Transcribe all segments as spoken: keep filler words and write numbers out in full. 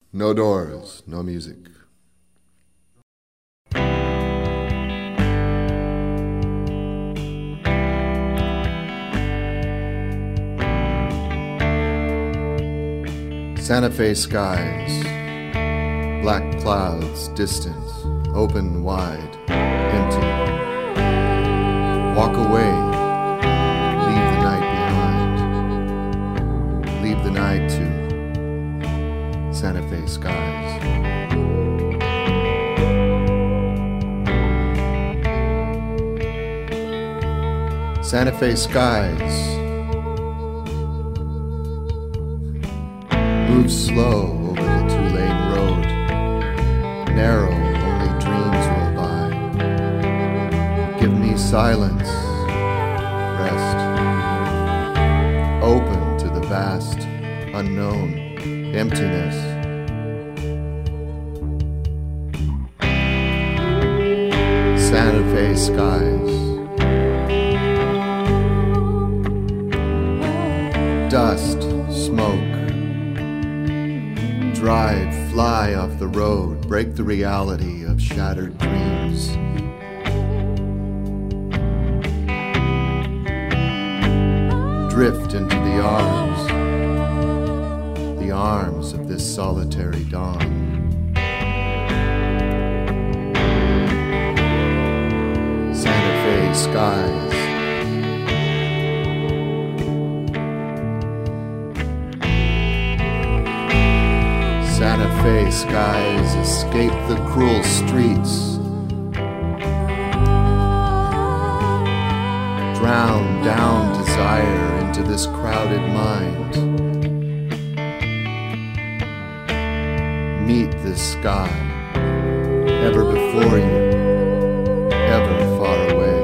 No doors, no music. Santa Fe skies, black clouds, distant, open wide, empty. Walk away, leave the night behind. Leave the night to Santa Fe skies. Santa Fe skies. Move slow over the two-lane road. Narrow, only dreams roll by. Give me silence, rest. Open to the vast, unknown, emptiness. Santa Fe skies. Dust, smoke. Drive, fly off the road, break the reality of shattered dreams. Drift into the arms, the arms of this solitary dawn. Santa Fe skies. Santa Fe skies escape the cruel streets. Drown down desire into this crowded mind. Meet this sky, ever before you, ever far away.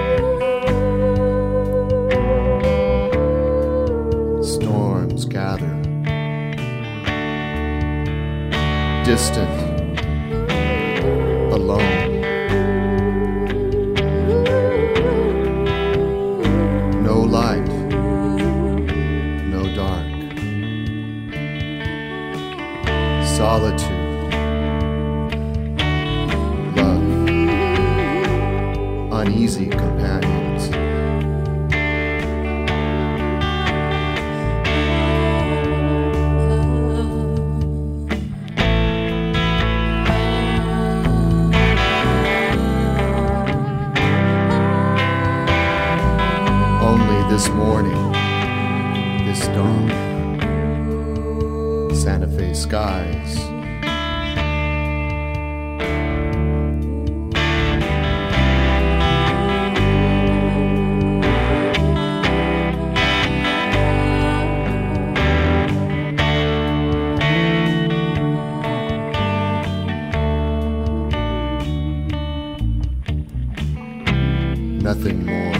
Storms gather. Distant, alone. No light, no dark. Solitude, love, uneasy companions. This morning, this dawn, Santa Fe skies. Nothing more.